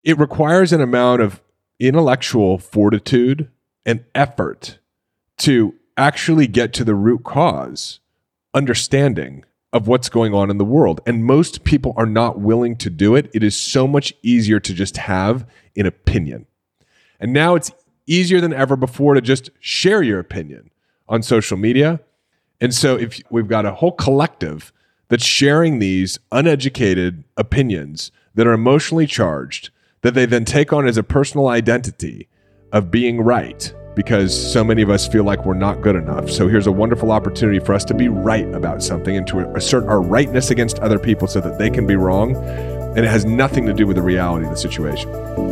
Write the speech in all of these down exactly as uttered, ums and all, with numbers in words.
it requires an amount of intellectual fortitude and effort to actually get to the root cause, understanding of what's going on in the world. And most people are not willing to do it. It is so much easier to just have an opinion. And now it's easier than ever before to just share your opinion on social media. And so if we've got a whole collective that's sharing these uneducated opinions that are emotionally charged, that they then take on as a personal identity of being right, because so many of us feel like we're not good enough. So here's a wonderful opportunity for us to be right about something and to assert our rightness against other people so that they can be wrong. And it has nothing to do with the reality of the situation.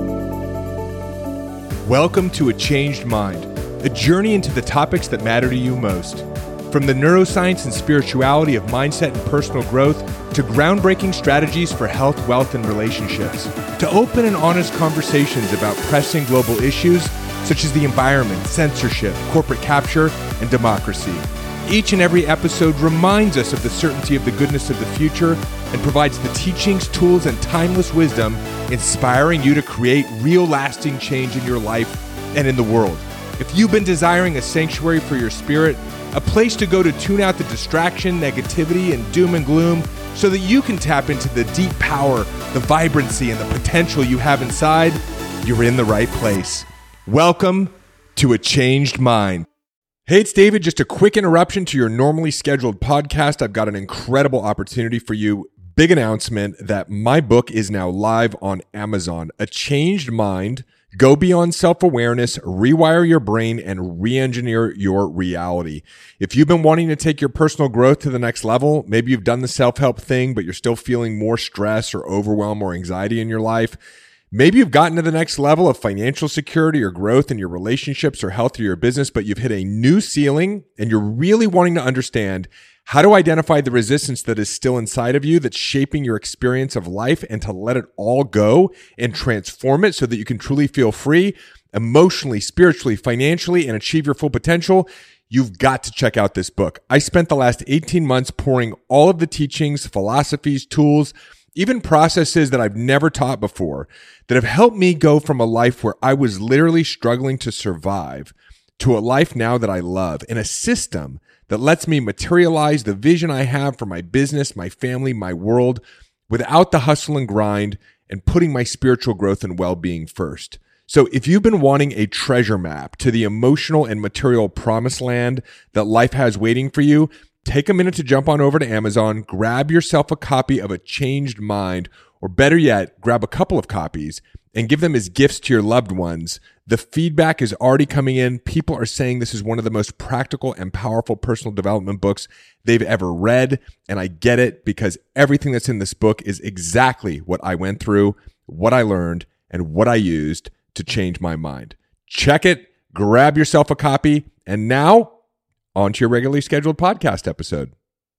Welcome to A Changed Mind, a journey into the topics that matter to you most. From the neuroscience and spirituality of mindset and personal growth to groundbreaking strategies for health, wealth, and relationships, to open and honest conversations about pressing global issues such as the environment, censorship, corporate capture, and democracy. Each and every episode reminds us of the certainty of the goodness of the future and provides the teachings, tools, and timeless wisdom inspiring you to create real lasting change in your life and in the world. If you've been desiring a sanctuary for your spirit, a place to go to tune out the distraction, negativity, and doom and gloom so that you can tap into the deep power, the vibrancy, and the potential you have inside, you're in the right place. Welcome to A Changed Mind. Hey, it's David. Just a quick interruption to your normally scheduled podcast. I've got an incredible opportunity for you. Big announcement that my book is now live on Amazon. A Changed Mind. Go beyond self-awareness, rewire your brain, and re-engineer your reality. If you've been wanting to take your personal growth to the next level, maybe you've done the self-help thing, but you're still feeling more stress or overwhelm or anxiety in your life. Maybe you've gotten to the next level of financial security or growth in your relationships or health or your business, but you've hit a new ceiling and you're really wanting to understand how to identify the resistance that is still inside of you that's shaping your experience of life and to let it all go and transform it so that you can truly feel free emotionally, spiritually, financially, and achieve your full potential. You've got to check out this book. I spent the last eighteen months pouring all of the teachings, philosophies, tools, even processes that I've never taught before that have helped me go from a life where I was literally struggling to survive to a life now that I love, in a system that lets me materialize the vision I have for my business, my family, my world, without the hustle and grind and putting my spiritual growth and well-being first. So if you've been wanting a treasure map to the emotional and material promised land that life has waiting for you, take a minute to jump on over to Amazon, grab yourself a copy of A Changed Mind, or better yet, grab a couple of copies and give them as gifts to your loved ones. The feedback is already coming in. People are saying this is one of the most practical and powerful personal development books they've ever read. And I get it because everything that's in this book is exactly what I went through, what I learned, and what I used to change my mind. Check it, grab yourself a copy, and now on to your regularly scheduled podcast episode.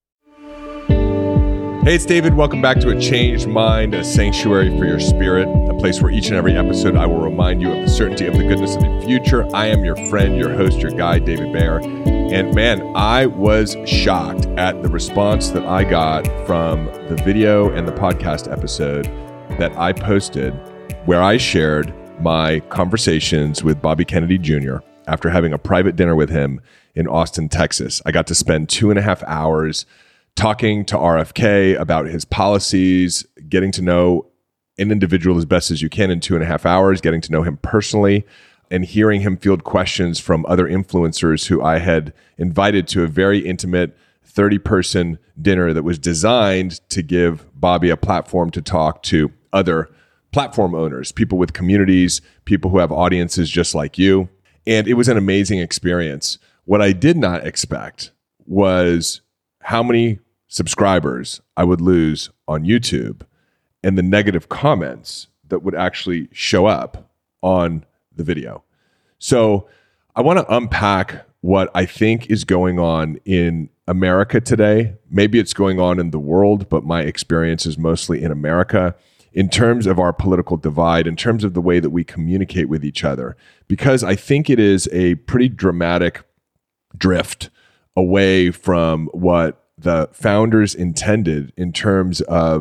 Hey, it's David. Welcome back to A Changed Mind, a sanctuary for your spirit, a place where each and every episode I will remind you of the certainty of the goodness of the future. I am your friend, your host, your guide, David Bayer. And man, I was shocked at the response that I got from the video and the podcast episode that I posted where I shared my conversations with Bobby Kennedy Junior after having a private dinner with him in Austin, Texas. I got to spend two and a half hours talking to R F K about his policies, getting to know an individual as best as you can in two and a half hours, getting to know him personally, and hearing him field questions from other influencers who I had invited to a very intimate thirty-person dinner that was designed to give Bobby a platform to talk to other platform owners, people with communities, people who have audiences just like you. And it was an amazing experience. What I did not expect was how many subscribers I would lose on YouTube and the negative comments that would actually show up on the video. So I want to unpack what I think is going on in America today. Maybe it's going on in the world, but my experience is mostly in America in terms of our political divide, in terms of the way that we communicate with each other, because I think it is a pretty dramatic drift away from what the founders intended in terms of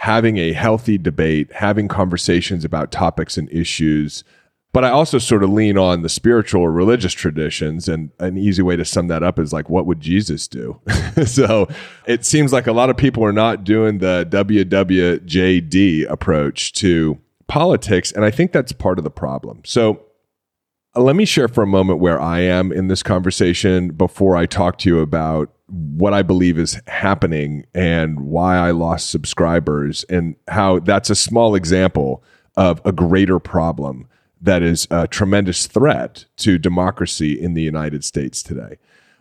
having a healthy debate, having conversations about topics and issues. But I also sort of lean on the spiritual or religious traditions. And an easy way to sum that up is like, what would Jesus do? So it seems like a lot of people are not doing the W W J D approach to politics. And I think that's part of the problem. So uh, let me share for a moment where I am in this conversation before I talk to you about what I believe is happening and why I lost subscribers and how that's a small example of a greater problem that is a tremendous threat to democracy in the United States today.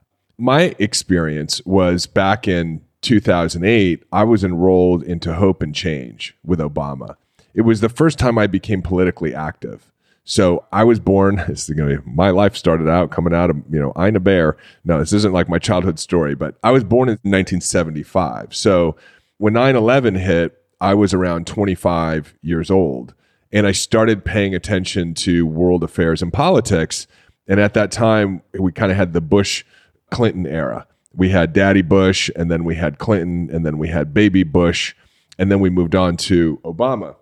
My experience was back in two thousand eight, I was enrolled into Hope and Change with Obama. It was the first time I became politically active. So I was born, this is gonna be, my life started out coming out of, you know, Ina Bear. No, this isn't like my childhood story, but I was born in nineteen seventy-five. So when nine eleven hit, I was around twenty-five years old. And I started paying attention to world affairs and politics. And at that time, we kind of had the Bush-Clinton era. We had Daddy Bush, and then we had Clinton, and then we had Baby Bush, and then we moved on to Obama.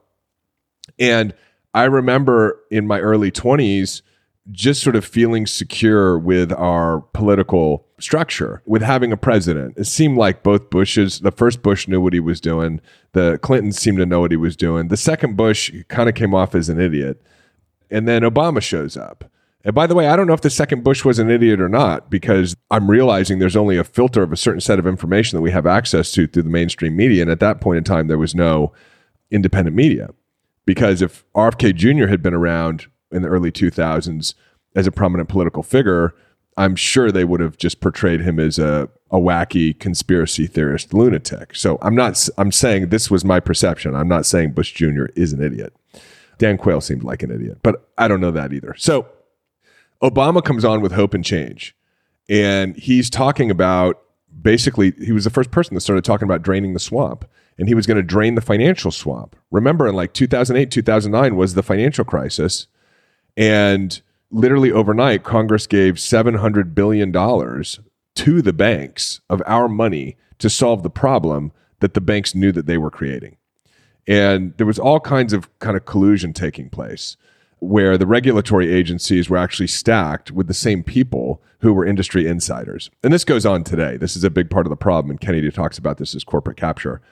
And I remember in my early twenties, just sort of feeling secure with our political structure, with having a president. It seemed like both Bushes, the first Bush knew what he was doing. The Clintons seemed to know what he was doing. The second Bush kind of came off as an idiot. And then Obama shows up. And by the way, I don't know if the second Bush was an idiot or not, because I'm realizing there's only a filter of a certain set of information that we have access to through the mainstream media. And at that point in time, there was no independent media. Because if R F K Junior had been around in the early two thousands as a prominent political figure, I'm sure they would have just portrayed him as a, a wacky conspiracy theorist lunatic. So I'm not, I'm saying this was my perception. I'm not saying Bush Junior is an idiot. Dan Quayle seemed like an idiot, but I don't know that either. So Obama comes on with Hope and Change, and he's talking about, basically, he was the first person that started talking about draining the swamp, and he was going to drain the financial swamp. Remember, in like two thousand eight, two thousand nine was the financial crisis, and literally overnight, Congress gave seven hundred billion dollars to the banks of our money to solve the problem that the banks knew that they were creating. And there was all kinds of kind of collusion taking place where the regulatory agencies were actually stacked with the same people who were industry insiders. And this goes on today. This is a big part of the problem. And Kennedy talks about this as corporate capture.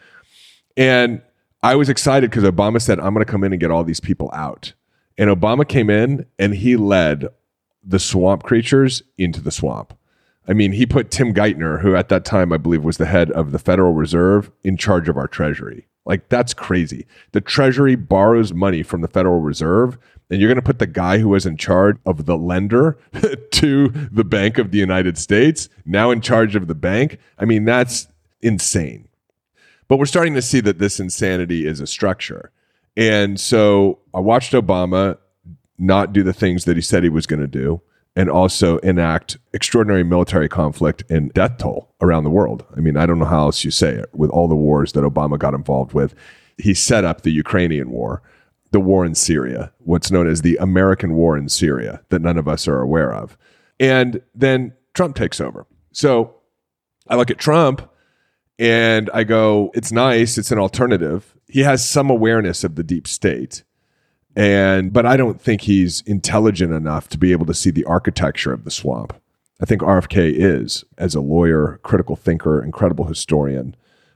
And I was excited because Obama said, I'm going to come in and get all these people out. And Obama came in and he led the swamp creatures into the swamp. I mean, he put Tim Geithner, who at that time, I believe, was the head of the Federal Reserve, in charge of our Treasury. Like, that's crazy. The Treasury borrows money from the Federal Reserve, and you're going to put the guy who was in charge of the lender to the Bank of the United States, now in charge of the bank? I mean, that's insane. But we're starting to see that this insanity is a structure. And so I watched Obama not do the things that he said he was going to do, and also enact extraordinary military conflict and death toll around the world. I mean, I don't know how else you say it. With all the wars that Obama got involved with, he set up the Ukrainian war, the war in Syria, what's known as the American war in Syria that none of us are aware of. And then Trump takes over. So I look at Trump and I go, it's nice, it's an alternative. He has some awareness of the deep state. And but I don't think he's intelligent enough to be able to see the architecture of the swamp. I think R F K is, as a lawyer, critical thinker, incredible historian.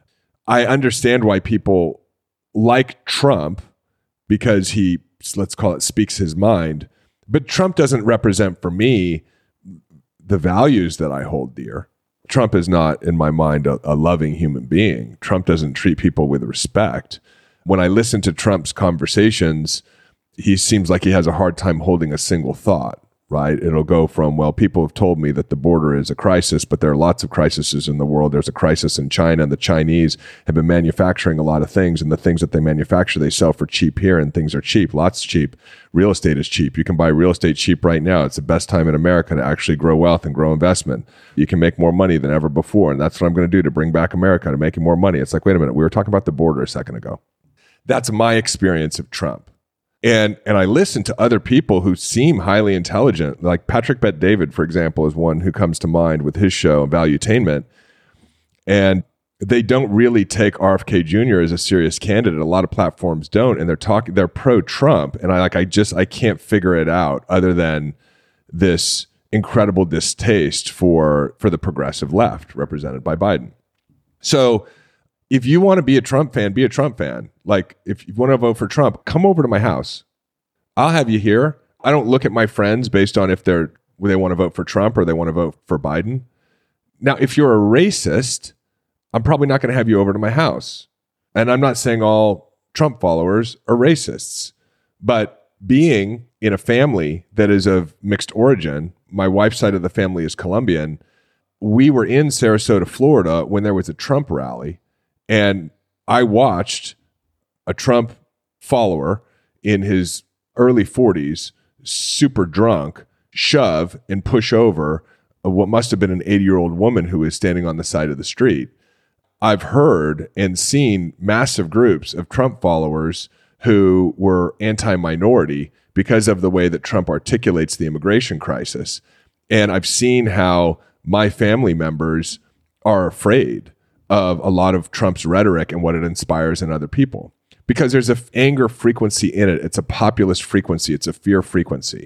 I understand why people like Trump, because he, let's call it, speaks his mind. But Trump doesn't represent for me the values that I hold dear. Trump is not, in my mind, a, a loving human being. Trump doesn't treat people with respect. When I listen to Trump's conversations, he seems like he has a hard time holding a single thought, right? It'll go from, well, people have told me that the border is a crisis, but there are lots of crises in the world. There's a crisis in China, and the Chinese have been manufacturing a lot of things, and the things that they manufacture, they sell for cheap here, and things are cheap, lots cheap. Real estate is cheap. You can buy real estate cheap right now. It's the best time in America to actually grow wealth and grow investment. You can make more money than ever before, and that's what I'm going to do to bring back America, to making more money. It's like, wait a minute, we were talking about the border a second ago. That's my experience of Trump. And and I listen to other people who seem highly intelligent, like Patrick Bet-David, for example, is one who comes to mind with his show, Valuetainment. And they don't really take R F K Junior as a serious candidate. A lot of platforms don't, and they're talking, they're pro-Trump, and I like, I just, I can't figure it out other than this incredible distaste for for the progressive left represented by Biden. So if you want to be a Trump fan, be a Trump fan. Like, if you want to vote for Trump, come over to my house. I'll have you here. I don't look at my friends based on if they're they want to vote for Trump or they want to vote for Biden. Now, if you're a racist, I'm probably not going to have you over to my house. And I'm not saying all Trump followers are racists, but being in a family that is of mixed origin, my wife's side of the family is Colombian. We were in Sarasota, Florida when there was a Trump rally, and I watched a Trump follower in his early forties, super drunk, shove and push over what must have been an eighty-year-old woman who was standing on the side of the street. I've heard and seen massive groups of Trump followers who were anti-minority because of the way that Trump articulates the immigration crisis. And I've seen how my family members are afraid of a lot of Trump's rhetoric and what it inspires in other people, because there's an anger frequency in it. It's a populist frequency. It's a fear frequency.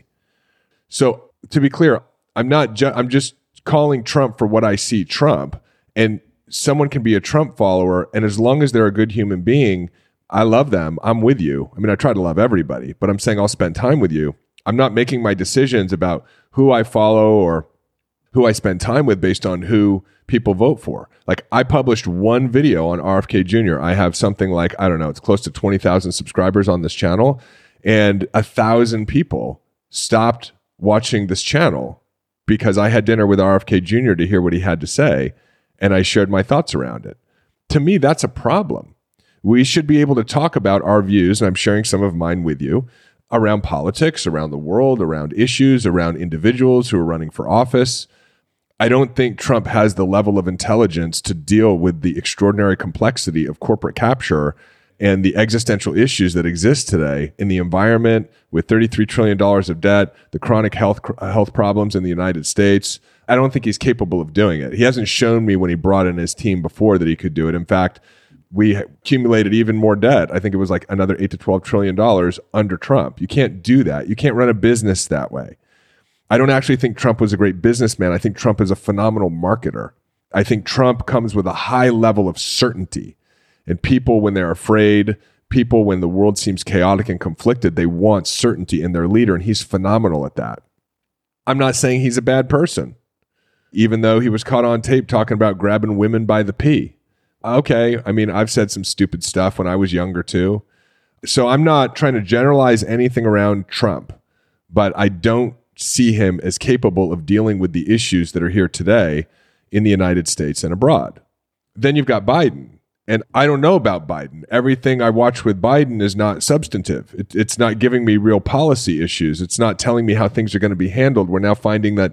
So to be clear, I'm not, ju- I'm just calling Trump for what I see Trump, and someone can be a Trump follower, and as long as they're a good human being, I love them. I'm with you. I mean, I try to love everybody, but I'm saying I'll spend time with you. I'm not making my decisions about who I follow or who I spend time with based on who people vote for. Like, I published one video on R F K Junior I have something like, I don't know, it's close to twenty thousand subscribers on this channel, and a thousand people stopped watching this channel because I had dinner with R F K Junior to hear what he had to say, and I shared my thoughts around it. To me, that's a problem. We should be able to talk about our views, and I'm sharing some of mine with you, around politics, around the world, around issues, around individuals who are running for office. I don't think Trump has the level of intelligence to deal with the extraordinary complexity of corporate capture and the existential issues that exist today in the environment, with thirty-three trillion dollars of debt, the chronic health health problems in the United States. I don't think he's capable of doing it. He hasn't shown me when he brought in his team before that he could do it. In fact, we accumulated even more debt. I think it was like another eight to twelve trillion dollars under Trump. You can't do that. You can't run a business that way. I don't actually think Trump was a great businessman. I think Trump is a phenomenal marketer. I think Trump comes with a high level of certainty. And people, when they're afraid, people, when the world seems chaotic and conflicted, they want certainty in their leader, and he's phenomenal at that. I'm not saying he's a bad person, even though he was caught on tape talking about grabbing women by the pee. Okay, I mean, I've said some stupid stuff when I was younger too. So I'm not trying to generalize anything around Trump, but I don't see him as capable of dealing with the issues that are here today in the United States and abroad. Then you've got Biden. And I don't know about Biden. Everything I watch with Biden is not substantive. It, it's not giving me real policy issues. It's not telling me how things are going to be handled. We're now finding that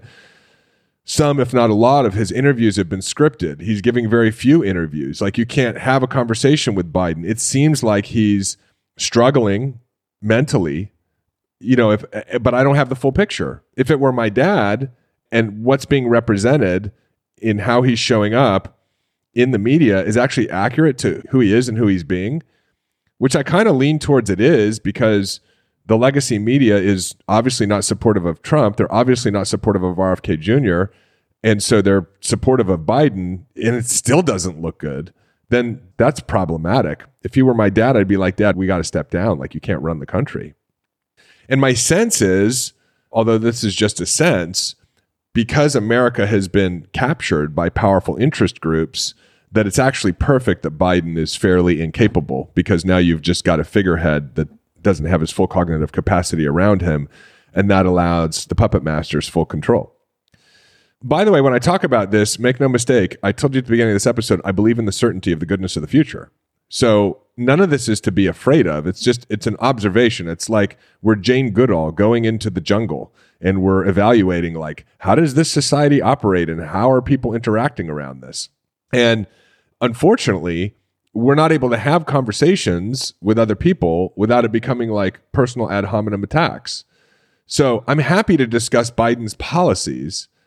some, if not a lot, of his interviews have been scripted. He's giving very few interviews. Like, you can't have a conversation with Biden. It seems like he's struggling mentally, you know, if, but I don't have the full picture. If it were my dad and what's being represented in how he's showing up in the media is actually accurate to who he is and who he's being, which I kind of lean towards it is, because the legacy media is obviously not supportive of Trump. They're obviously not supportive of R F K Junior And so they're supportive of Biden, and it still doesn't look good. Then that's problematic. If he were my dad, I'd be like, Dad, we got to step down. Like, you can't run the country. And my sense is, although this is just a sense, because America has been captured by powerful interest groups, that it's actually perfect that Biden is fairly incapable, because now you've just got a figurehead that doesn't have his full cognitive capacity around him, and that allows the puppet masters full control. By the way, when I talk about this, make no mistake, I told you at the beginning of this episode, I believe in the certainty of the goodness of the future. So none of this is to be afraid of. It's just, it's an observation. It's like we're Jane Goodall going into the jungle, and we're evaluating, like, how does this society operate and how are people interacting around this? And unfortunately, we're not able to have conversations with other people without it becoming like personal ad hominem attacks. So I'm happy to discuss Biden's policies.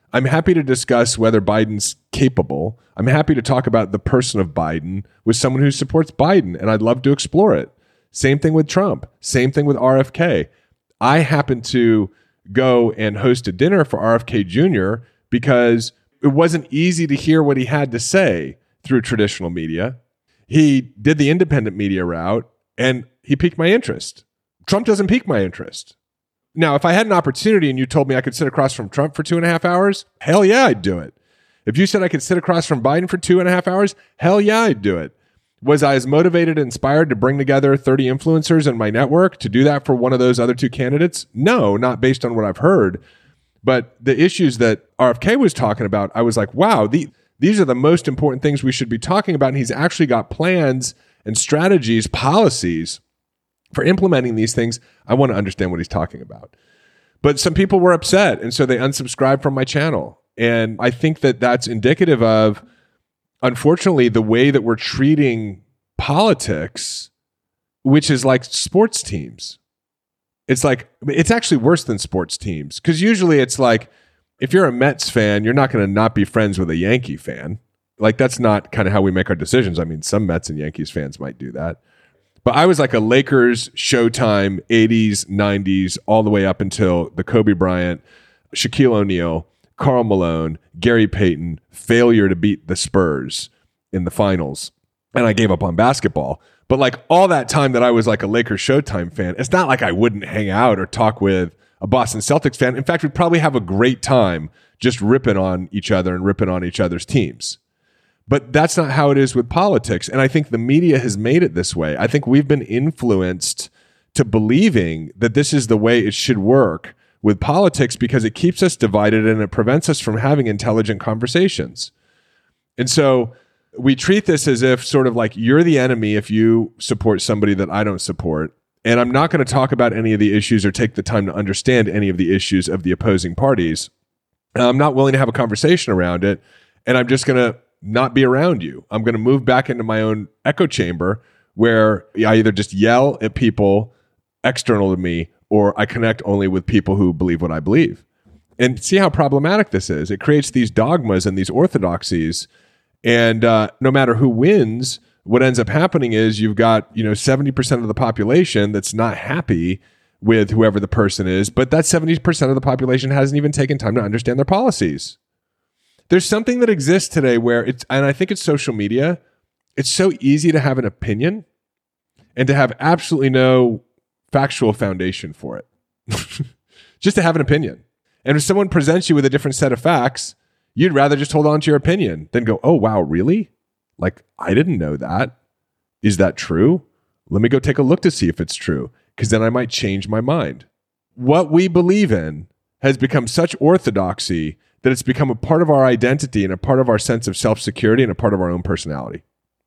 I'm happy to discuss whether Biden's capable. I'm happy to talk about the person of Biden with someone who supports Biden, and I'd love to explore it. Same thing with Trump. Same thing with R F K. I happened to go and host a dinner for R F K Junior because it wasn't easy to hear what he had to say through traditional media. He did the independent media route, and he piqued my interest. Trump doesn't pique my interest. Now, if I had an opportunity and you told me I could sit across from Trump for two and a half hours, hell yeah, I'd do it. If you said I could sit across from Biden for two and a half hours, hell yeah, I'd do it. Was I as motivated and inspired to bring together thirty influencers in my network to do that for one of those other two candidates? No, not based on what I've heard. But the issues that R F K was talking about, I was like, wow, the, these are the most important things we should be talking about. And he's actually got plans and strategies, policies for implementing these things. I want to understand what he's talking about. But some people were upset, and so they unsubscribed from my channel. And I think that that's indicative of, unfortunately, the way that we're treating politics, which is like sports teams. It's like, it's actually worse than sports teams, because usually it's like, if you're a Mets fan, you're not going to not be friends with a Yankee fan. Like, that's not kind of how we make our decisions. I mean, some Mets and Yankees fans might do that. But I was like a Lakers, Showtime, eighties, nineties, all the way up until the Kobe Bryant, Shaquille O'Neal, Karl Malone, Gary Payton failure to beat the Spurs in the finals. And I gave up on basketball. But like all that time that I was like a Lakers Showtime fan, it's not like I wouldn't hang out or talk with a Boston Celtics fan. In fact, we'd probably have a great time just ripping on each other and ripping on each other's teams. But that's not how it is with politics. And I think the media has made it this way. I think we've been influenced to believing that this is the way it should work with politics because it keeps us divided and it prevents us from having intelligent conversations. And so we treat this as if sort of like you're the enemy if you support somebody that I don't support. And I'm not going to talk about any of the issues or take the time to understand any of the issues of the opposing parties. And I'm not willing to have a conversation around it. And I'm just going to not be around you. I'm going to move back into my own echo chamber where I either just yell at people external to me or I connect only with people who believe what I believe. And see how problematic this is. It creates these dogmas and these orthodoxies. And uh, no matter who wins, what ends up happening is you've got, you know, seventy percent of the population that's not happy with whoever the person is, but that seventy percent of the population hasn't even taken time to understand their policies. There's something that exists today where it's, and I think it's social media, it's so easy to have an opinion and to have absolutely no factual foundation for it. Just to have an opinion. And if someone presents you with a different set of facts, you'd rather just hold on to your opinion than go, oh, wow, really? Like, I didn't know that. Is that true? Let me go take a look to see if it's true, because then I might change my mind. What we believe in has become such orthodoxy that it's become a part of our identity and a part of our sense of self-security and a part of our own personality.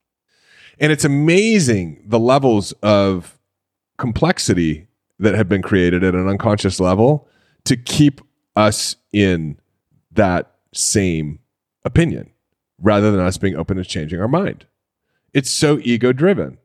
And it's amazing the levels of complexity that have been created at an unconscious level to keep us in that same opinion rather than us being open to changing our mind. It's so ego-driven.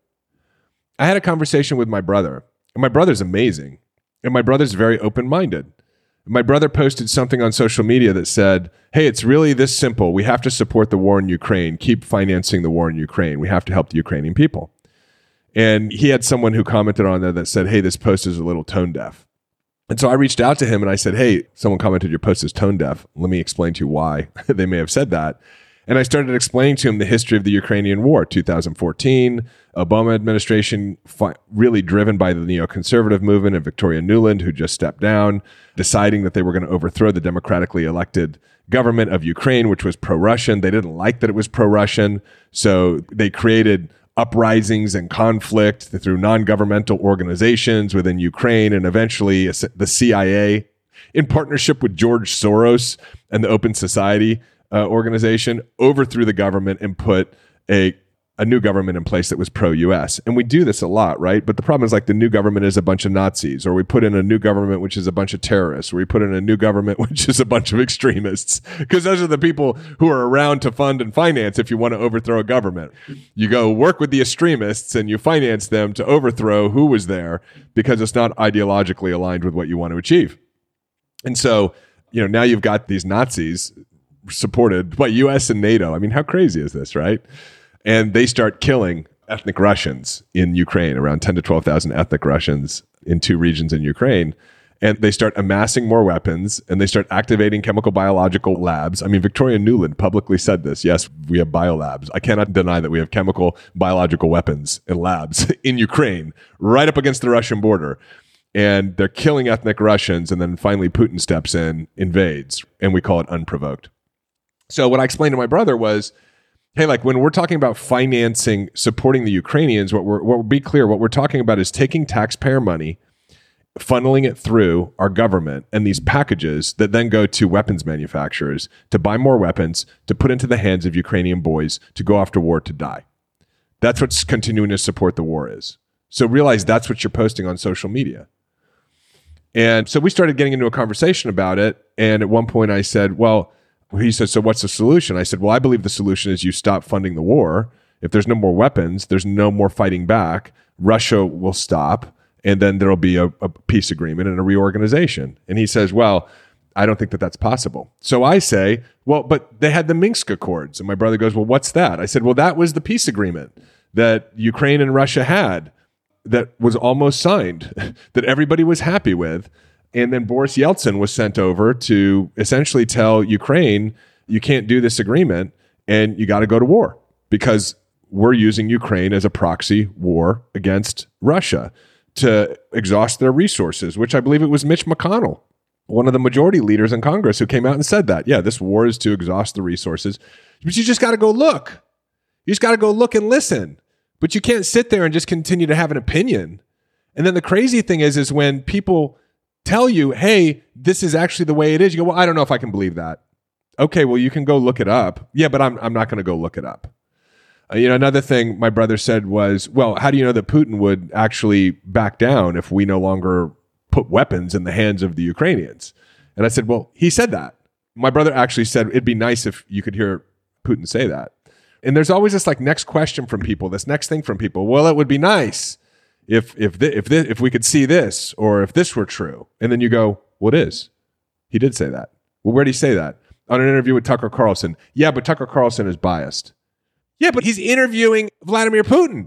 I had a conversation with my brother, and my brother's amazing, and my brother's very open-minded. My brother posted something on social media that said, hey, it's really this simple. We have to support the war in Ukraine. Keep financing the war in Ukraine. We have to help the Ukrainian people. And he had someone who commented on there that said, hey, this post is a little tone deaf. And so I reached out to him and I said, hey, someone commented your post is tone deaf. Let me explain to you why they may have said that. And I started explaining to him the history of the Ukrainian war, two thousand fourteen, Obama administration, fi- really driven by the neoconservative movement and Victoria Nuland, who just stepped down, deciding that they were going to overthrow the democratically elected government of Ukraine, which was pro-Russian. They didn't like that it was pro-Russian. So they created uprisings and conflict through non-governmental organizations within Ukraine, and eventually the C I A, in partnership with George Soros and the Open Society uh, organization, overthrew the government and put a a new government in place that was pro-U S. And we do this a lot, right? But the problem is like the new government is a bunch of Nazis, or we put in a new government which is a bunch of terrorists, or we put in a new government which is a bunch of extremists, because those are the people who are around to fund and finance if you want to overthrow a government. You go work with the extremists and you finance them to overthrow who was there because it's not ideologically aligned with what you want to achieve. And so you know, now you've got these Nazis supported by U S and NATO. I mean, how crazy is this, right? And they start killing ethnic Russians in Ukraine, around ten to twelve thousand ethnic Russians in two regions in Ukraine. And they start amassing more weapons, and they start activating chemical biological labs. I mean, Victoria Nuland publicly said this. Yes, we have biolabs. I cannot deny that we have chemical biological weapons and labs in Ukraine, right up against the Russian border. And they're killing ethnic Russians, and then finally Putin steps in, invades, and we call it unprovoked. So what I explained to my brother was, hey, like when we're talking about financing, supporting the Ukrainians, what we're, what we'll be clear, what we're talking about is taking taxpayer money, funneling it through our government and these packages that then go to weapons manufacturers to buy more weapons, to put into the hands of Ukrainian boys to go off to war to die. That's what's continuing to support the war is. So realize that's what you're posting on social media. And so we started getting into a conversation about it. And at one point I said, well, he said, so what's the solution? I said, well, I believe the solution is you stop funding the war. If there's no more weapons, there's no more fighting back. Russia will stop. And then there'll be a, a peace agreement and a reorganization. And he says, well, I don't think that that's possible. So I say, well, but they had the Minsk Accords. And my brother goes, well, what's that? I said, well, that was the peace agreement that Ukraine and Russia had that was almost signed, that everybody was happy with. And then Boris Yeltsin was sent over to essentially tell Ukraine, you can't do this agreement and you got to go to war because we're using Ukraine as a proxy war against Russia to exhaust their resources, which I believe it was Mitch McConnell, one of the majority leaders in Congress, who came out and said that. Yeah, this war is to exhaust the resources. But you just got to go look. You just got to go look and listen. But you can't sit there and just continue to have an opinion. And then the crazy thing is, is when people tell you, hey, this is actually the way it is, you go, well, I don't know if I can believe that. Okay, well, you can go look it up. Yeah, but I'm I'm not going to go look it up. Uh, you know, another thing my brother said was, well, how do you know that Putin would actually back down if we no longer put weapons in the hands of the Ukrainians? And I said, well, he said that. My brother actually said, it'd be nice if you could hear Putin say that. And there's always this like next question from people, this next thing from people. Well, it would be nice if if th- if th- if we could see this, or if this were true. And then you go, well, it is. He did say that. Well, where did he say that? On an interview with Tucker Carlson. Yeah, but Tucker Carlson is biased. Yeah, but he's interviewing Vladimir Putin.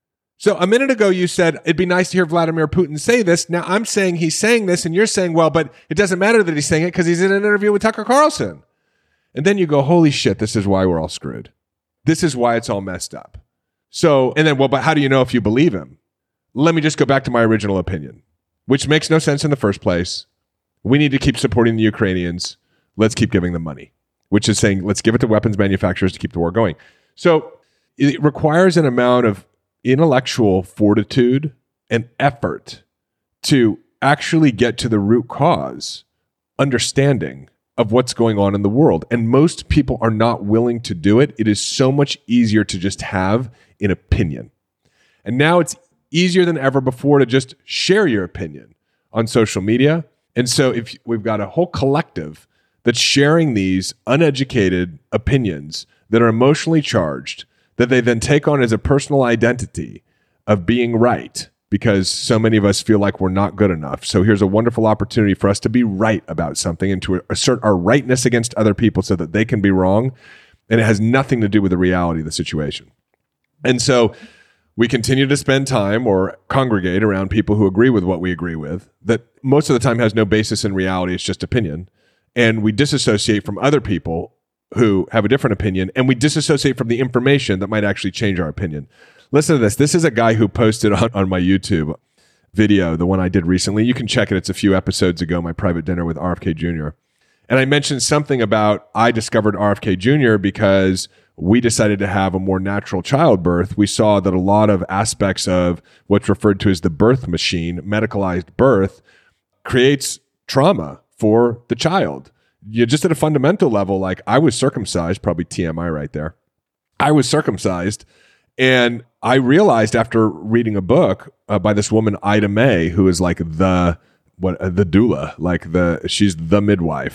So a minute ago you said it'd be nice to hear Vladimir Putin say this. Now I'm saying he's saying this, and you're saying, well, but it doesn't matter that he's saying it because he's in an interview with Tucker Carlson. And then you go, holy shit, this is why we're all screwed. This is why it's all messed up. So, and then, well, but how do you know if you believe him? Let me just go back to my original opinion, which makes no sense in the first place. We need to keep supporting the Ukrainians. Let's keep giving them money, which is saying, let's give it to weapons manufacturers to keep the war going. So it requires an amount of intellectual fortitude and effort to actually get to the root cause, understanding of what's going on in the world. And most people are not willing to do it. It is so much easier to just have an opinion. And now it's easier than ever before to just share your opinion on social media. And so if we've got a whole collective that's sharing these uneducated opinions that are emotionally charged, that they then take on as a personal identity of being right, because so many of us feel like we're not good enough. So here's a wonderful opportunity for us to be right about something and to assert our rightness against other people so that they can be wrong. And it has nothing to do with the reality of the situation. And so we continue to spend time or congregate around people who agree with what we agree with, that most of the time has no basis in reality. It's just opinion. And we disassociate from other people who have a different opinion, and we disassociate from the information that might actually change our opinion. Listen to this. This is a guy who posted on, on my YouTube video, the one I did recently. You can check it. It's a few episodes ago, my private dinner with R F K Junior And I mentioned something about I discovered R F K Junior because we decided to have a more natural childbirth. We saw that a lot of aspects of what's referred to as the birth machine, medicalized birth, creates trauma for the child. You just at a fundamental level, like I was circumcised, probably T M I right there. I was circumcised, and I realized after reading a book uh, by this woman Ida May, who is like the what uh, the doula, like the she's the midwife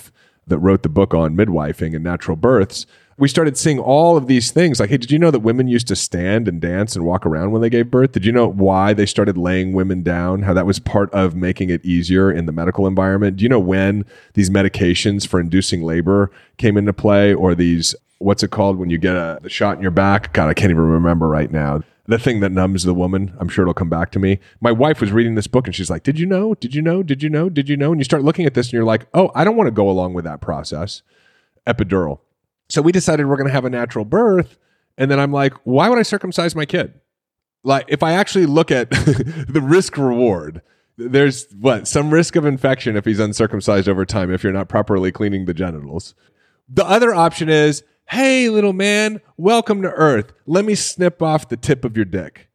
that wrote the book on midwifing and natural births, we started seeing all of these things. Like, hey, did you know that women used to stand and dance and walk around when they gave birth? Did you know why they started laying women down? How that was part of making it easier in the medical environment? Do you know when these medications for inducing labor came into play, or these, what's it called when you get a, a shot in your back? God, I can't even remember right now. The thing that numbs the woman. I'm sure it'll come back to me. My wife was reading this book and she's like, did you know? Did you know? Did you know? Did you know? And you start looking at this and you're like, oh, I don't want to go along with that process. Epidural. So we decided we're going to have a natural birth. And then I'm like, why would I circumcise my kid? Like, if I actually look at the risk reward, there's what? Some risk of infection if he's uncircumcised over time, if you're not properly cleaning the genitals. The other option is, hey, little man, welcome to Earth. Let me snip off the tip of your dick.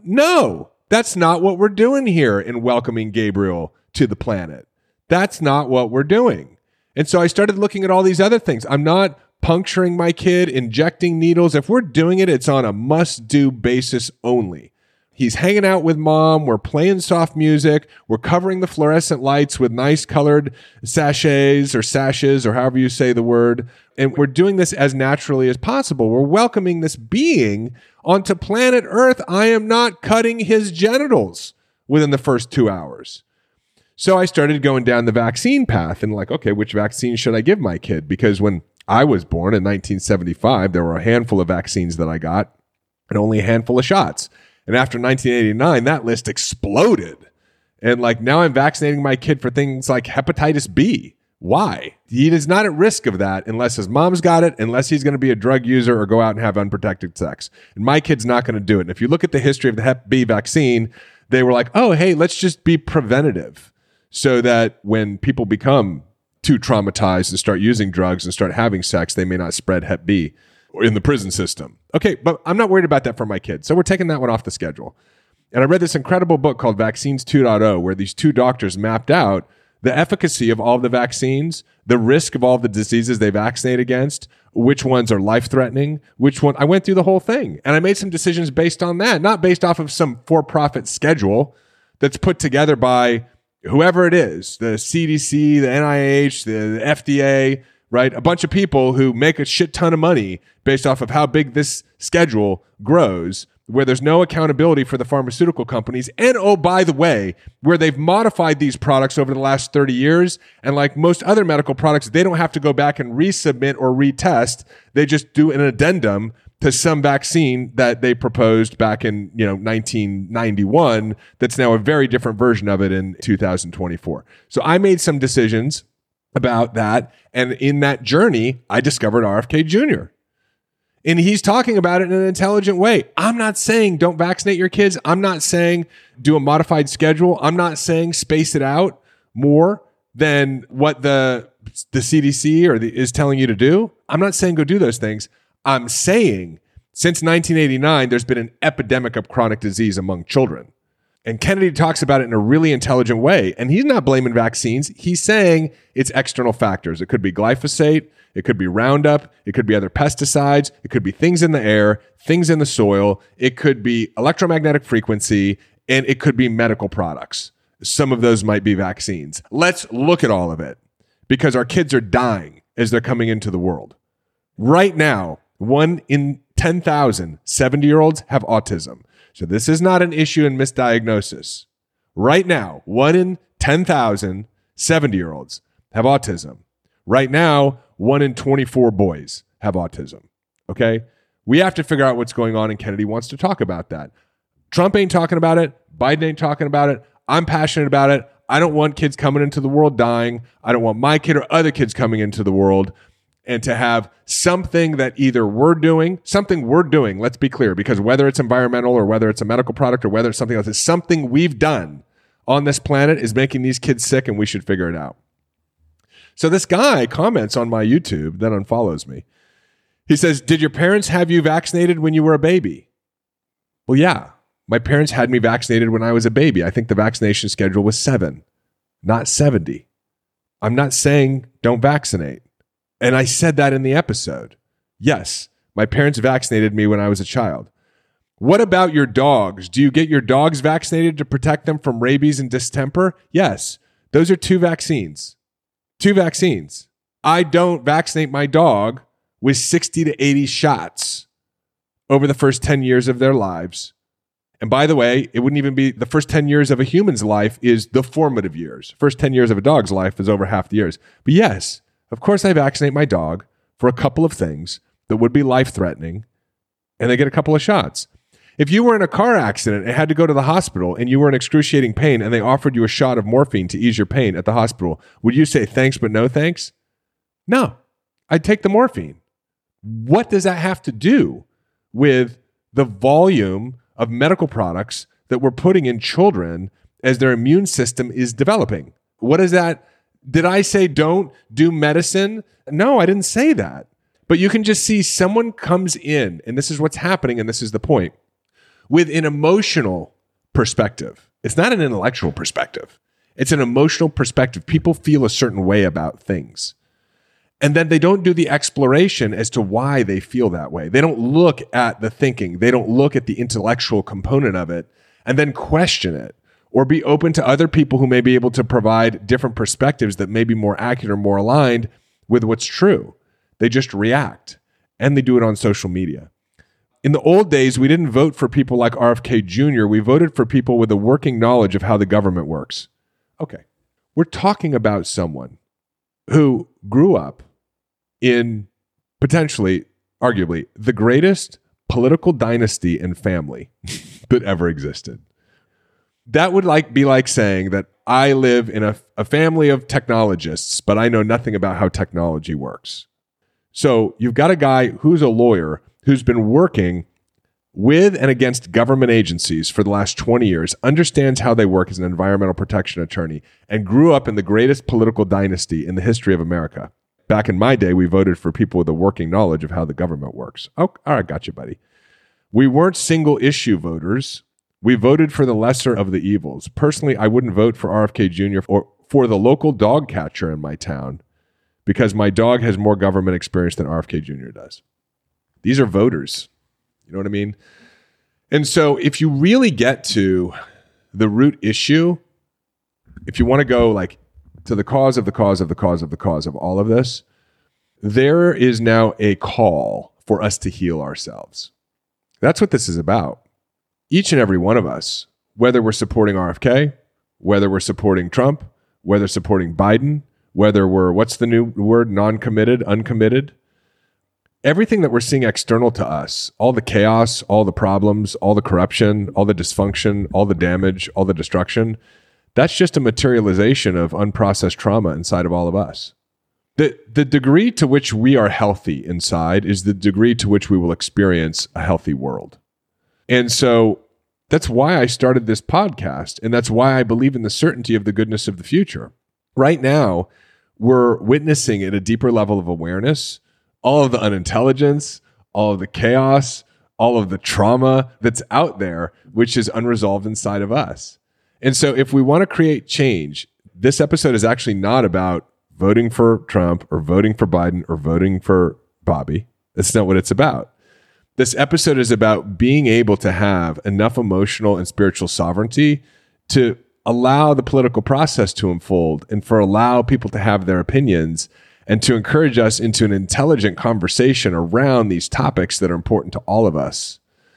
No, that's not what we're doing here in welcoming Gabriel to the planet. That's not what we're doing. And so I started looking at all these other things. I'm not puncturing my kid, injecting needles. If we're doing it, it's on a must-do basis only. He's hanging out with mom. We're playing soft music. We're covering the fluorescent lights with nice colored sachets or sashes or however you say the word. And we're doing this as naturally as possible. We're welcoming this being onto planet Earth. I am not cutting his genitals within the first two hours. So I started going down the vaccine path and like, okay, which vaccine should I give my kid? Because when I was born in nineteen seventy-five, there were a handful of vaccines that I got and only a handful of shots. And after nineteen eighty-nine, that list exploded. And like now I'm vaccinating my kid for things like hepatitis B. Why? He is not at risk of that unless his mom's got it, unless he's going to be a drug user or go out and have unprotected sex. And my kid's not going to do it. And if you look at the history of the Hep B vaccine, they were like, oh, hey, let's just be preventative so that when people become too traumatized and start using drugs and start having sex, they may not spread Hep B in the prison system. Okay, but I'm not worried about that for my kids. So we're taking that one off the schedule. And I read this incredible book called Vaccines two point oh, where these two doctors mapped out the efficacy of all of the vaccines, the risk of all of the diseases they vaccinate against, which ones are life-threatening, which one. I went through the whole thing. And I made some decisions based on that, not based off of some for-profit schedule that's put together by whoever it is, the C D C, the N I H, the F D A, right? A bunch of people who make a shit ton of money based off of how big this schedule grows, where there's no accountability for the pharmaceutical companies. And oh, by the way, where they've modified these products over the last thirty years. And like most other medical products, they don't have to go back and resubmit or retest. They just do an addendum to some vaccine that they proposed back in, you know, nineteen ninety-one. That's now a very different version of it in two thousand twenty-four. So I made some decisions about that. And in that journey, I discovered R F K Junior And he's talking about it in an intelligent way. I'm not saying don't vaccinate your kids. I'm not saying do a modified schedule. I'm not saying space it out more than what the, the C D C or the, is telling you to do. I'm not saying go do those things. I'm saying since nineteen eighty-nine, there's been an epidemic of chronic disease among children. And Kennedy talks about it in a really intelligent way. And he's not blaming vaccines. He's saying it's external factors. It could be glyphosate. It could be Roundup. It could be other pesticides. It could be things in the air, things in the soil. It could be electromagnetic frequency, and it could be medical products. Some of those might be vaccines. Let's look at all of it because our kids are dying as they're coming into the world. Right now, one in ten thousand seventy-year-olds have autism. So this is not an issue in misdiagnosis. Right now, one in ten thousand seventy-year-olds have autism. Right now, one in twenty-four boys have autism. Okay? We have to figure out what's going on, and Kennedy wants to talk about that. Trump ain't talking about it. Biden ain't talking about it. I'm passionate about it. I don't want kids coming into the world dying. I don't want my kid or other kids coming into the world. And to have something that either we're doing, something we're doing, let's be clear, because whether it's environmental or whether it's a medical product or whether it's something else, it's something we've done on this planet is making these kids sick, and we should figure it out. So this guy comments on my YouTube, then unfollows me. He says, did your parents have you vaccinated when you were a baby? Well, yeah. My parents had me vaccinated when I was a baby. I think the vaccination schedule was seven, not seventy. I'm not saying don't vaccinate. And I said that in the episode. Yes, my parents vaccinated me when I was a child. What about your dogs? Do you get your dogs vaccinated to protect them from rabies and distemper? Yes, those are two vaccines. Two vaccines. I don't vaccinate my dog with sixty to eighty shots over the first ten years of their lives. And by the way, it wouldn't even be the first ten years of a human's life is the formative years. First ten years of a dog's life is over half the years. But yes, of course I vaccinate my dog for a couple of things that would be life-threatening, and they get a couple of shots. If you were in a car accident and had to go to the hospital and you were in excruciating pain and they offered you a shot of morphine to ease your pain at the hospital, would you say thanks but no thanks? No, I'd take the morphine. What does that have to do with the volume of medical products that we're putting in children as their immune system is developing? What is that? Did I say don't do medicine? No, I didn't say that. But you can just see someone comes in, and this is what's happening, and this is the point, with an emotional perspective. It's not an intellectual perspective. It's an emotional perspective. People feel a certain way about things. And then they don't do the exploration as to why they feel that way. They don't look at the thinking. They don't look at the intellectual component of it and then question it or be open to other people who may be able to provide different perspectives that may be more accurate or more aligned with what's true. They just react, and they do it on social media. In the old days, we didn't vote for people like R F K Junior We voted for people with a working knowledge of how the government works. Okay. We're talking about someone who grew up in potentially, arguably, the greatest political dynasty and family that ever existed. That would like be like saying that I live in a, a family of technologists, but I know nothing about how technology works. So you've got a guy who's a lawyer who's been working with and against government agencies for the last twenty years, understands how they work as an environmental protection attorney, and grew up in the greatest political dynasty in the history of America. Back in my day, we voted for people with a working knowledge of how the government works. Oh, all right, gotcha, buddy. We weren't single issue voters. We voted for the lesser of the evils. Personally, I wouldn't vote for R F K Junior or for the local dog catcher in my town because my dog has more government experience than R F K Junior does. These are voters. You know what I mean? And so if you really get to the root issue, if you want to go like to the cause of the cause of the cause of the cause of all of this, there is now a call for us to heal ourselves. That's what this is about. Each and every one of us, whether we're supporting R F K, whether we're supporting Trump, whether supporting Biden, whether we're, what's the new word, non-committed, uncommitted, everything that we're seeing external to us, all the chaos, all the problems, all the corruption, all the dysfunction, all the damage, all the destruction, that's just a materialization of unprocessed trauma inside of all of us. The, the degree to which we are healthy inside is the degree to which we will experience a healthy world. And so that's why I started this podcast, and that's why I believe in the certainty of the goodness of the future. Right now, we're witnessing at a deeper level of awareness all of the unintelligence, all of the chaos, all of the trauma that's out there, which is unresolved inside of us. And so if we want to create change, this episode is actually not about voting for Trump or voting for Biden or voting for Bobby. That's not what it's about. This episode is about being able to have enough emotional and spiritual sovereignty to allow the political process to unfold and for allow people to have their opinions and to encourage us into an intelligent conversation around these topics that are important to all of us.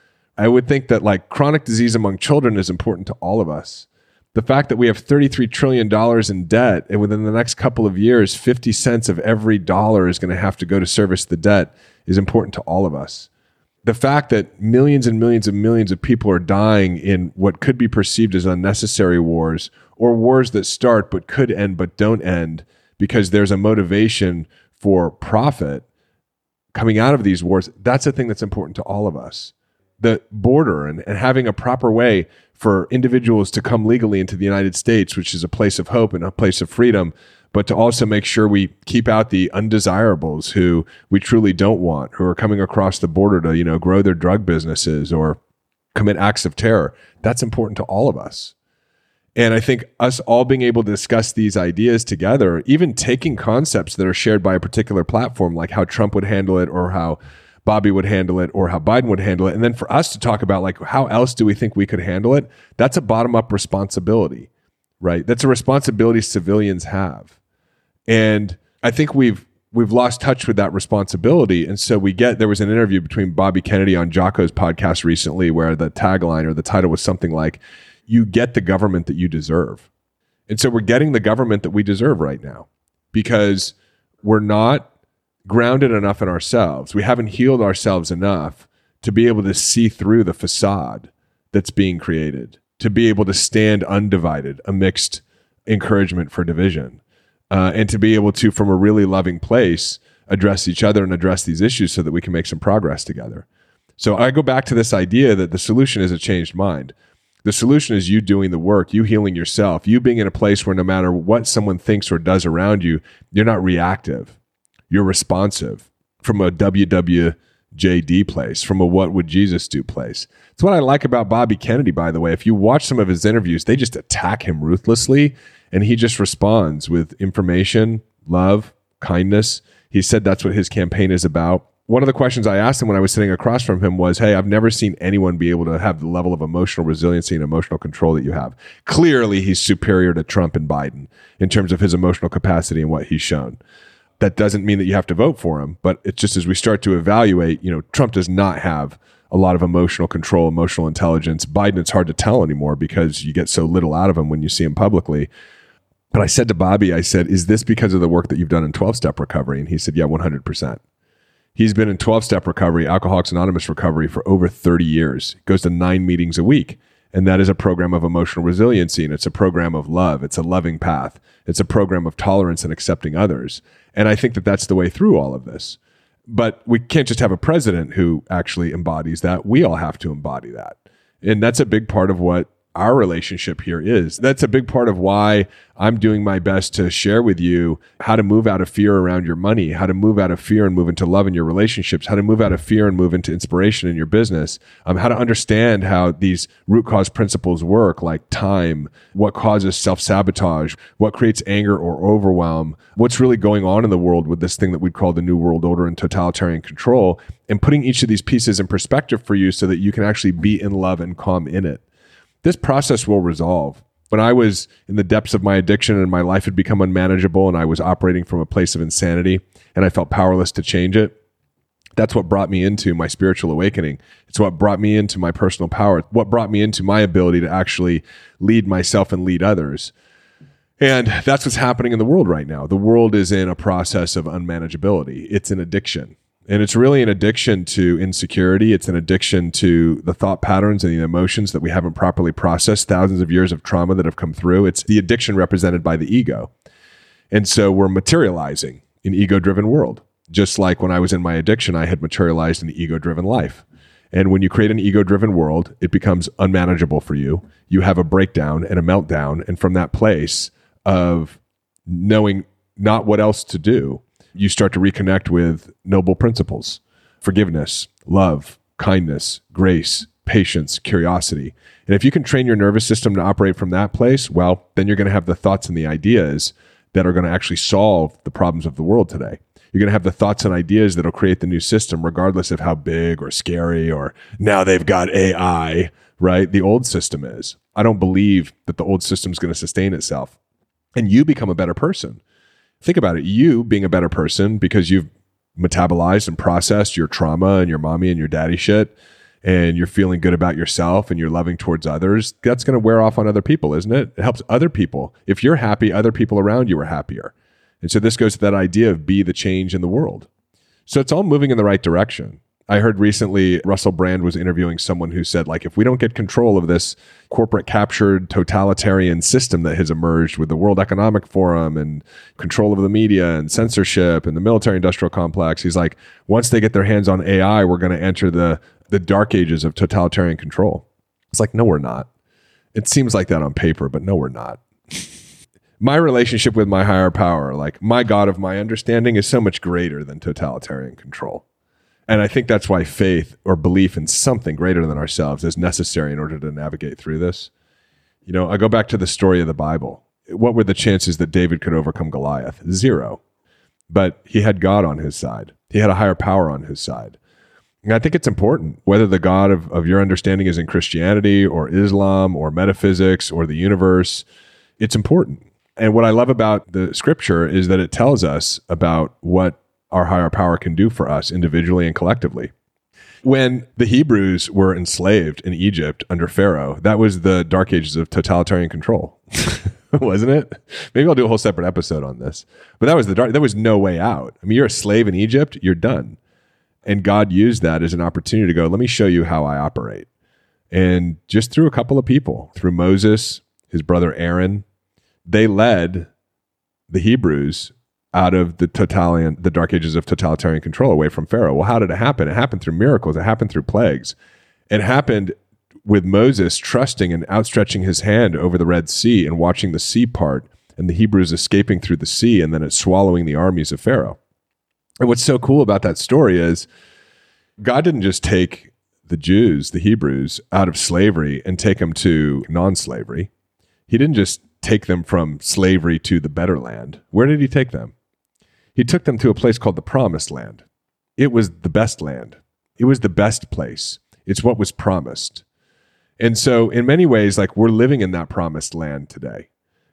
I would think that like chronic disease among children is important to all of us. The fact that we have thirty-three trillion dollars in debt, and within the next couple of years, fifty cents of every dollar is going to have to go to service the debt is important to all of us. The fact that millions and millions and millions of people are dying in what could be perceived as unnecessary wars or wars that start but could end but don't end because there's a motivation for profit coming out of these wars, that's a thing that's important to all of us. The border and, and having a proper way for individuals to come legally into the United States, which is a place of hope and a place of freedom, but to also make sure we keep out the undesirables who we truly don't want, who are coming across the border to, you know, grow their drug businesses or commit acts of terror. That's important to all of us. And I think us all being able to discuss these ideas together, even taking concepts that are shared by a particular platform, like how Trump would handle it or how Bobby would handle it or how Biden would handle it. And then for us to talk about like, how else do we think we could handle it? That's a bottom-up responsibility, right? That's a responsibility civilians have. And I think we've we've lost touch with that responsibility. And so we get, there was an interview between Bobby Kennedy on Jocko's podcast recently where the tagline or the title was something like, you get the government that you deserve. And so we're getting the government that we deserve right now because we're not grounded enough in ourselves. We haven't healed ourselves enough to be able to see through the facade that's being created, to be able to stand undivided amidst encouragement for division, uh, and to be able to, from a really loving place, address each other and address these issues so that we can make some progress together. So I go back to this idea that the solution is a changed mind. The solution is you doing the work, you healing yourself, you being in a place where no matter what someone thinks or does around you, you're not reactive. You're responsive from a W W J D place, from a what would Jesus do place. It's what I like about Bobby Kennedy, by the way. If you watch some of his interviews, they just attack him ruthlessly, and he just responds with information, love, kindness. He said that's what his campaign is about. One of the questions I asked him when I was sitting across from him was, hey, I've never seen anyone be able to have the level of emotional resiliency and emotional control that you have. Clearly, he's superior to Trump and Biden in terms of his emotional capacity and what he's shown. That doesn't mean that you have to vote for him, but it's just as we start to evaluate, you know, Trump does not have a lot of emotional control, emotional intelligence. Biden, it's hard to tell anymore because you get so little out of him when you see him publicly. But I said to Bobby, I said, is this because of the work that you've done in twelve-step recovery? And he said, yeah, one hundred percent. He's been in twelve-step recovery, Alcoholics Anonymous recovery for over thirty years. Goes to nine meetings a week. And that is a program of emotional resiliency, and it's a program of love. It's a loving path. It's a program of tolerance and accepting others. And I think that that's the way through all of this. But we can't just have a president who actually embodies that. We all have to embody that. And that's a big part of what our relationship here is. That's a big part of why I'm doing my best to share with you how to move out of fear around your money, how to move out of fear and move into love in your relationships, how to move out of fear and move into inspiration in your business, um, how to understand how these root cause principles work, like time, what causes self-sabotage, what creates anger or overwhelm, what's really going on in the world with this thing that we'd call the New World Order and totalitarian control, and putting each of these pieces in perspective for you so that you can actually be in love and calm in it. This process will resolve. When I was in the depths of my addiction and my life had become unmanageable and I was operating from a place of insanity and I felt powerless to change it, that's what brought me into my spiritual awakening. It's what brought me into my personal power. What brought me into my ability to actually lead myself and lead others. And that's what's happening in the world right now. The world is in a process of unmanageability. It's an addiction. And it's really an addiction to insecurity. It's an addiction to the thought patterns and the emotions that we haven't properly processed, thousands of years of trauma that have come through. It's the addiction represented by the ego. And so we're materializing in ego-driven world. Just like when I was in my addiction, I had materialized in the ego-driven life. And when you create an ego-driven world, it becomes unmanageable for you. You have a breakdown and a meltdown. And from that place of knowing not what else to do, you start to reconnect with noble principles, forgiveness, love, kindness, grace, patience, curiosity. And if you can train your nervous system to operate from that place, well, then you're going to have the thoughts and the ideas that are going to actually solve the problems of the world today. You're going to have the thoughts and ideas that will create the new system, regardless of how big or scary or now they've got A I, right? The old system is. I don't believe that the old system is going to sustain itself. And you become a better person. Think about it. You being a better person because you've metabolized and processed your trauma and your mommy and your daddy shit, and you're feeling good about yourself and you're loving towards others, that's going to wear off on other people, isn't it? It helps other people. If you're happy, other people around you are happier. And so this goes to that idea of be the change in the world. So it's all moving in the right direction. I heard recently Russell Brand was interviewing someone who said, like, if we don't get control of this corporate captured totalitarian system that has emerged with the World Economic Forum and control of the media and censorship and the military industrial complex, he's like, once they get their hands on A I, we're going to enter the, the dark ages of totalitarian control. It's like, no, we're not. It seems like that on paper, but no, we're not. My relationship with my higher power, like my God of my understanding, is so much greater than totalitarian control. And I think that's why faith or belief in something greater than ourselves is necessary in order to navigate through this. You know, I go back to the story of the Bible. What were the chances that David could overcome Goliath? Zero. But he had God on his side. He had a higher power on his side. And I think it's important, whether the God of, of your understanding is in Christianity or Islam or metaphysics or the universe, it's important. And what I love about the scripture is that it tells us about what our higher power can do for us individually and collectively. When the Hebrews were enslaved in Egypt under Pharaoh, that was the dark ages of totalitarian control, wasn't it? Maybe I'll do a whole separate episode on this. But that was the dark, there was no way out. I mean, you're a slave in Egypt, you're done. And God used that as an opportunity to go, let me show you how I operate. And just through a couple of people, through Moses, his brother Aaron, they led the Hebrews out of the totalitarian, the dark ages of totalitarian control, away from Pharaoh. Well, how did it happen? It happened through miracles. It happened through plagues. It happened with Moses trusting and outstretching his hand over the Red Sea and watching the sea part and the Hebrews escaping through the sea and then it swallowing the armies of Pharaoh. And what's so cool about that story is God didn't just take the Jews, the Hebrews, out of slavery and take them to non-slavery. He didn't just take them from slavery to the better land. Where did he take them? He took them to a place called the Promised Land. It was the best land. It was the best place. It's what was promised. And so in many ways, like we're living in that promised land today.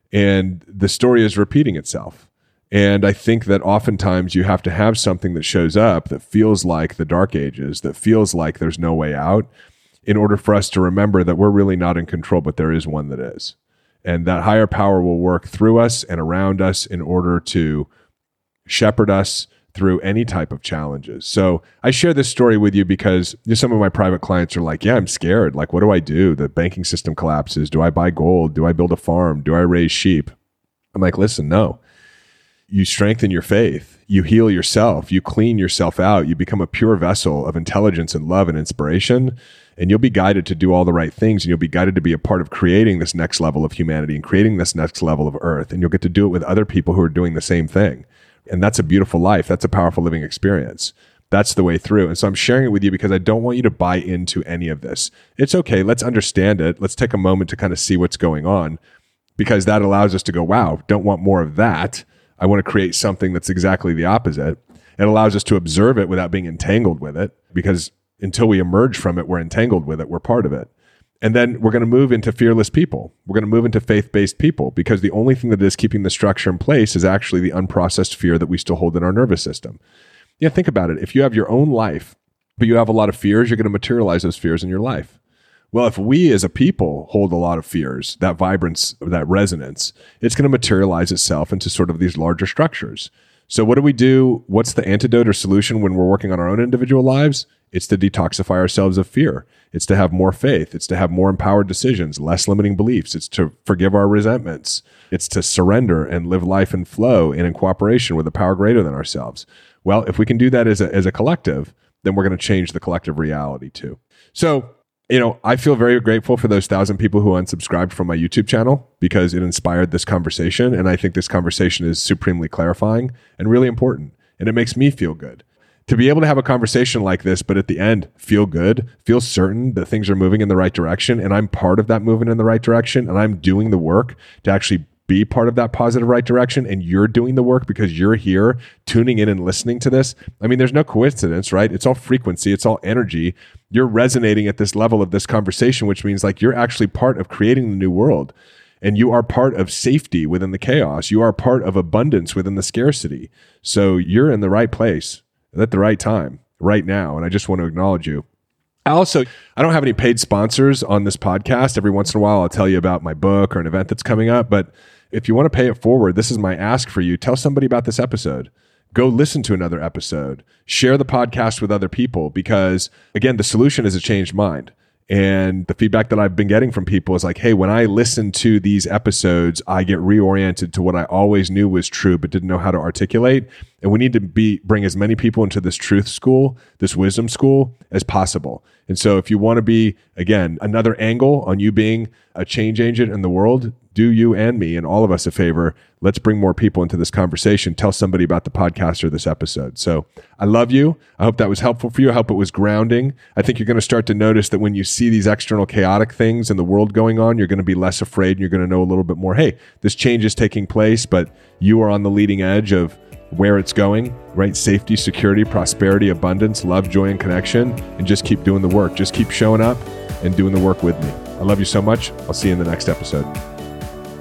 And the story is repeating itself. And I think that oftentimes you have to have something that shows up that feels like the dark ages, that feels like there's no way out, in order for us to remember that we're really not in control, but there is one that is. And that higher power will work through us and around us in order to shepherd us through any type of challenges. So I share this story with you because some of my private clients are like, yeah, I'm scared. Like, what do I do? The banking system collapses. Do I buy gold? Do I build a farm? Do I raise sheep? I'm like, listen, no. You strengthen your faith. You heal yourself. You clean yourself out. You become a pure vessel of intelligence and love and inspiration. And you'll be guided to do all the right things. And you'll be guided to be a part of creating this next level of humanity and creating this next level of earth. And you'll get to do it with other people who are doing the same thing. And that's a beautiful life. That's a powerful living experience. That's the way through. And so I'm sharing it with you because I don't want you to buy into any of this. It's okay. Let's understand it. Let's take a moment to kind of see what's going on, because that allows us to go, wow, don't want more of that. I want to create something that's exactly the opposite. It allows us to observe it without being entangled with it, because until we emerge from it, we're entangled with it. We're part of it. And then we're going to move into fearless people. We're going to move into faith-based people, because the only thing that is keeping the structure in place is actually the unprocessed fear that we still hold in our nervous system. Yeah, think about it. If you have your own life, but you have a lot of fears, you're going to materialize those fears in your life. Well, if we as a people hold a lot of fears, that vibrance, that resonance, it's going to materialize itself into sort of these larger structures. So what do we do? What's the antidote or solution when we're working on our own individual lives? It's to detoxify ourselves of fear. It's to have more faith. It's to have more empowered decisions, less limiting beliefs. It's to forgive our resentments. It's to surrender and live life in flow and in cooperation with a power greater than ourselves. Well, if we can do that as a, as a collective, then we're going to change the collective reality too. So, you know, I feel very grateful for those thousand people who unsubscribed from my YouTube channel, because it inspired this conversation. And I think this conversation is supremely clarifying and really important. And it makes me feel good to be able to have a conversation like this, but at the end, feel good, feel certain that things are moving in the right direction. And I'm part of that movement in the right direction. And I'm doing the work to actually be part of that positive right direction. And you're doing the work because you're here tuning in and listening to this. I mean, there's no coincidence, right? It's all frequency. It's all energy. You're resonating at this level of this conversation, which means like you're actually part of creating the new world. And you are part of safety within the chaos. You are part of abundance within the scarcity. So you're in the right place at the right time right now. And I just want to acknowledge you. I also, I don't have any paid sponsors on this podcast. Every once in a while, I'll tell you about my book or an event that's coming up. But if you want to pay it forward, this is my ask for you. Tell somebody about this episode. Go listen to another episode. Share the podcast with other people, because again, the solution is a changed mind. And the feedback that I've been getting from people is like, hey, when I listen to these episodes, I get reoriented to what I always knew was true, but didn't know how to articulate. And we need to be bring as many people into this truth school, this wisdom school, as possible. And so if you want to be, again, another angle on you being a change agent in the world, do you and me and all of us a favor. Let's bring more people into this conversation. Tell somebody about the podcast or this episode. So I love you. I hope that was helpful for you. I hope it was grounding. I think you're going to start to notice that when you see these external chaotic things in the world going on, you're going to be less afraid, and you're going to know a little bit more, hey, this change is taking place, but you are on the leading edge of where it's going, right? Safety, security, prosperity, abundance, love, joy, and connection. And just keep doing the work. Just keep showing up and doing the work with me. I love you so much. I'll see you in the next episode.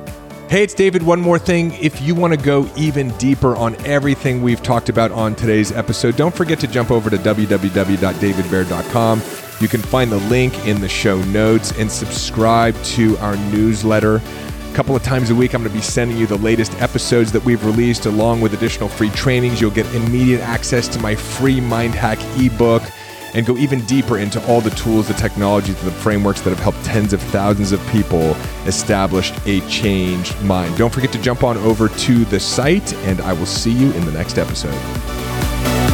Hey, it's David. One more thing. If you want to go even deeper on everything we've talked about on today's episode, don't forget to jump over to w w w dot david baer dot com. You can find the link in the show notes and subscribe to our newsletter. A couple of times a week, I'm going to be sending you the latest episodes that we've released along with additional free trainings. You'll get immediate access to my free Mind Hack ebook and go even deeper into all the tools, the technologies, the frameworks that have helped tens of thousands of people establish a changed mind. Don't forget to jump on over to the site, and I will see you in the next episode.